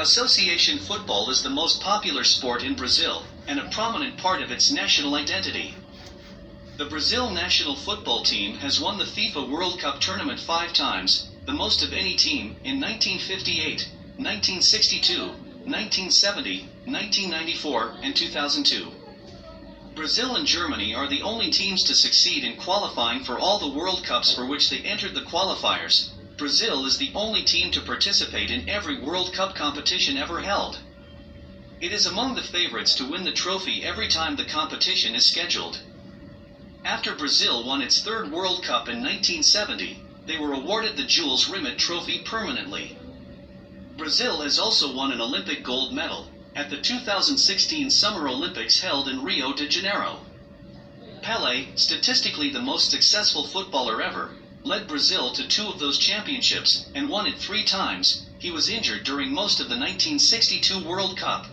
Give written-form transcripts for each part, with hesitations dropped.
Association football is the most popular sport in Brazil, and a prominent part of its national identity. The Brazil national football team has won the FIFA World Cup tournament 5 times, the most of any team, in 1958, 1962, 1970, 1994, and 2002. Brazil and Germany are the only teams to succeed in qualifying for all the World Cups for which they entered the qualifiers. Brazil is the only team to participate in every World Cup competition ever held. It is among the favorites to win the trophy every time the competition is scheduled. After Brazil won its 3rd World Cup in 1970, they were awarded the Jules Rimet Trophy permanently. Brazil has also won an Olympic gold medal at the 2016 Summer Olympics held in Rio de Janeiro. Pelé, statistically the most successful footballer ever, led Brazil to 2 of those championships, and won it 3 times. He was injured during most of the 1962 World Cup.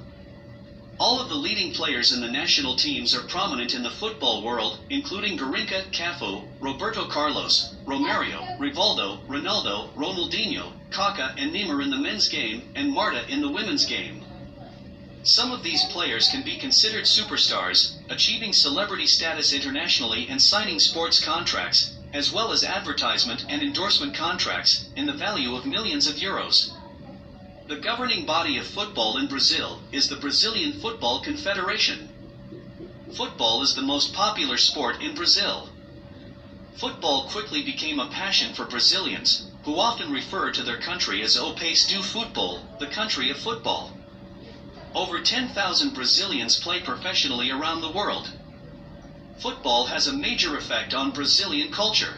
All of the leading players in the national teams are prominent in the football world, including Garrincha, Cafu, Roberto Carlos, Romario, Rivaldo, Ronaldo, Ronaldinho, Kaká and Neymar in the men's game, and Marta in the women's game. Some of these players can be considered superstars, achieving celebrity status internationally and signing sports contracts, as well as advertisement and endorsement contracts, in the value of millions of euros. The governing body of football in Brazil is the Brazilian Football Confederation. Football is the most popular sport in Brazil. Football quickly became a passion for Brazilians, who often refer to their country as O País do Futebol, the country of football. Over 10,000 Brazilians play professionally around the world. Football has a major effect on Brazilian culture.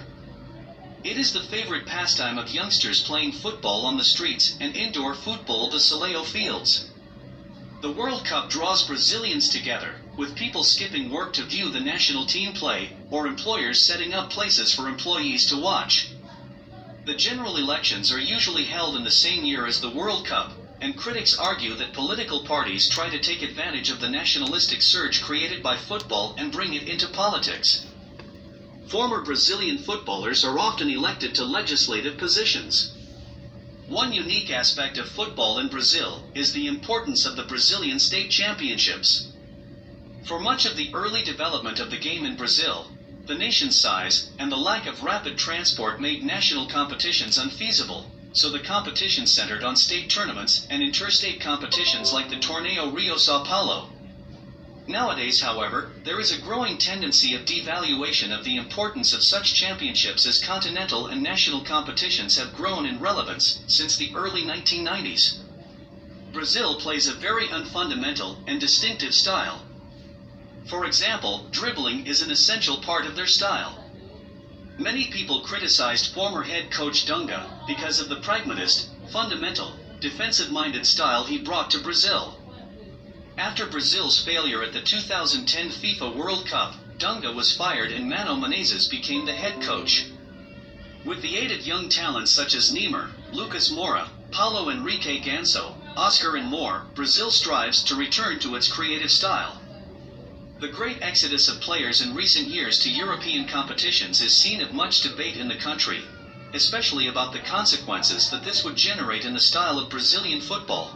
It is the favorite pastime of youngsters playing football on the streets and indoor football the Saleo fields. The World Cup draws Brazilians together, with people skipping work to view the national team play, or employers setting up places for employees to watch. The general elections are usually held in the same year as the World Cup, and critics argue that political parties try to take advantage of the nationalistic surge created by football and bring it into politics. Former Brazilian footballers are often elected to legislative positions. One unique aspect of football in Brazil is the importance of the Brazilian state championships. For much of the early development of the game in Brazil, the nation's size and the lack of rapid transport made national competitions unfeasible. So the competition centered on state tournaments and interstate competitions like the Torneo Rio São Paulo. Nowadays, however, there is a growing tendency of devaluation of the importance of such championships as continental and national competitions have grown in relevance since the early 1990s. Brazil plays a very unfundamental and distinctive style. For example, dribbling is an essential part of their style. Many people criticized former head coach Dunga because of the pragmatist, fundamental, defensive-minded style he brought to Brazil. After Brazil's failure at the 2010 FIFA World Cup, Dunga was fired and Mano Menezes became the head coach. With the aid of young talents such as Neymar, Lucas Moura, Paulo Henrique Ganso, Oscar and more, Brazil strives to return to its creative style. The great exodus of players in recent years to European competitions is seen of much debate in the country, especially about the consequences that this would generate in the style of Brazilian football.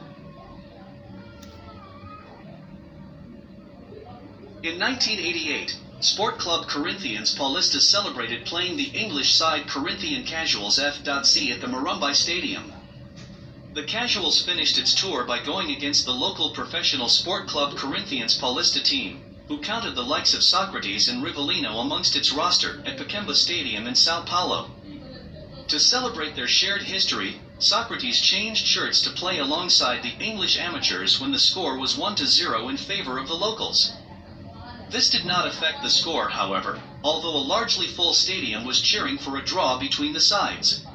In 1988, Sport Club Corinthians Paulista celebrated playing the English side Corinthian Casuals FC at the Morumbi Stadium. The Casuals finished its tour by going against the local professional Sport Club Corinthians Paulista team, who counted the likes of Socrates and Rivellino amongst its roster at Pacemba Stadium in São Paulo. To celebrate their shared history, Socrates changed shirts to play alongside the English amateurs when the score was 1-0 in favor of the locals. This did not affect the score, however, although a largely full stadium was cheering for a draw between the sides.